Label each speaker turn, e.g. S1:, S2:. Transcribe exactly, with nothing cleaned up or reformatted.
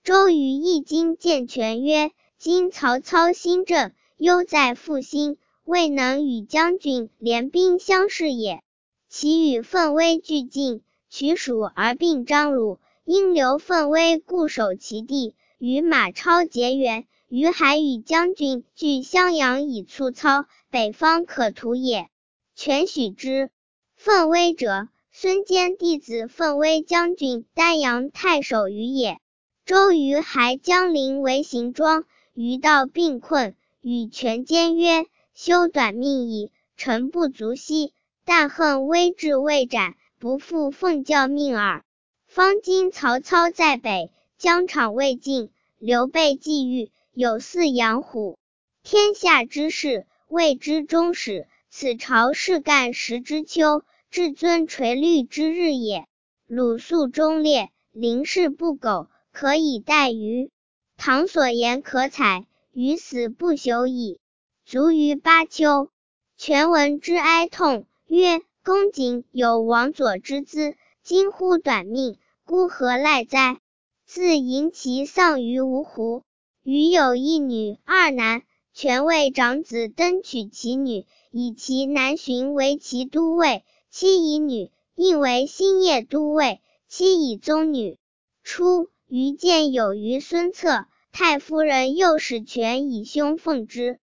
S1: 周瑜一经见权曰：今曹操新政，忧在复兴，未能与将军联兵相视也。其与奋威俱进，取蜀而并张鲁，应留奋威固守其地，与马超结缘，于海与将军据襄阳以促操，北方可图也。权许之。奋威者，孙坚弟子奋威将军丹阳太守于也。周瑜还江陵为行庄，于道病困，与权坚曰：休短命矣，臣不足惜，但恨威至未斩，不复奉教命耳。方今曹操在北，疆场未尽，刘备既遇，有似养虎。天下之事，谓之终始，此朝事干十之秋，至尊垂绿之日也。鲁肃忠烈，临事不苟，可以待于。唐所言可采，于死不朽矣。卒于巴丘。权闻之哀痛，曰：公瑾有王佐之资，今乎短命，孤何赖哉？自迎其丧于芜湖。余有一女二男，权为长子登娶其女，以其男寻为其都尉，妻以女，应为新业都尉，妻以宗女。初，余见有于孙策，太夫人又使权以兄奉之。